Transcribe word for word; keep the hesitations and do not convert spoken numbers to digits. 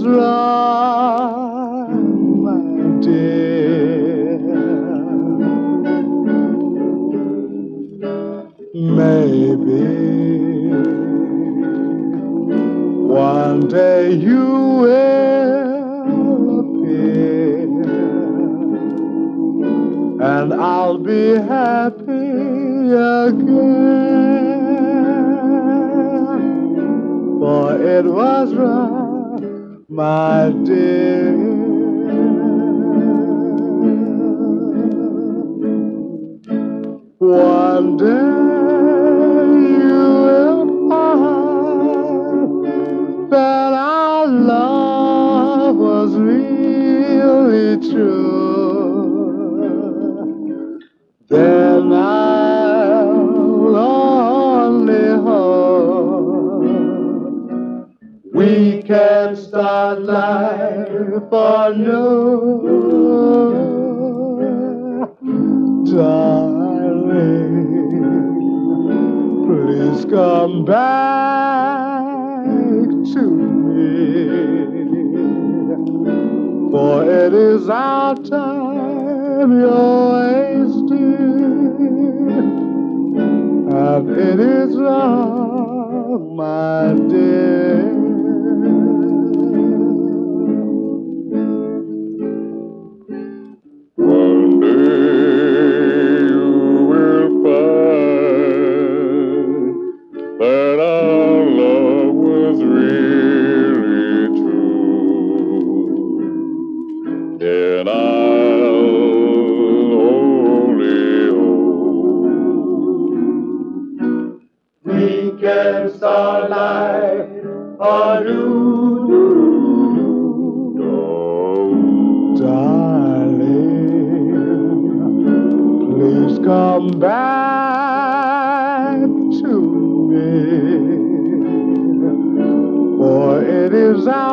was wrong, my dear. Maybe one day you will appear, and I'll be happy again. For it was right, my dear. One day you will find that our love was really true. Then I'll only hope we can start life anew. Darling, please come back to me, for it is our time you're wasting, and it is wrong, my dear. One day you will find that our love was really true, and I'll only hope we can start life anew. Darling, please come back to me, for it is our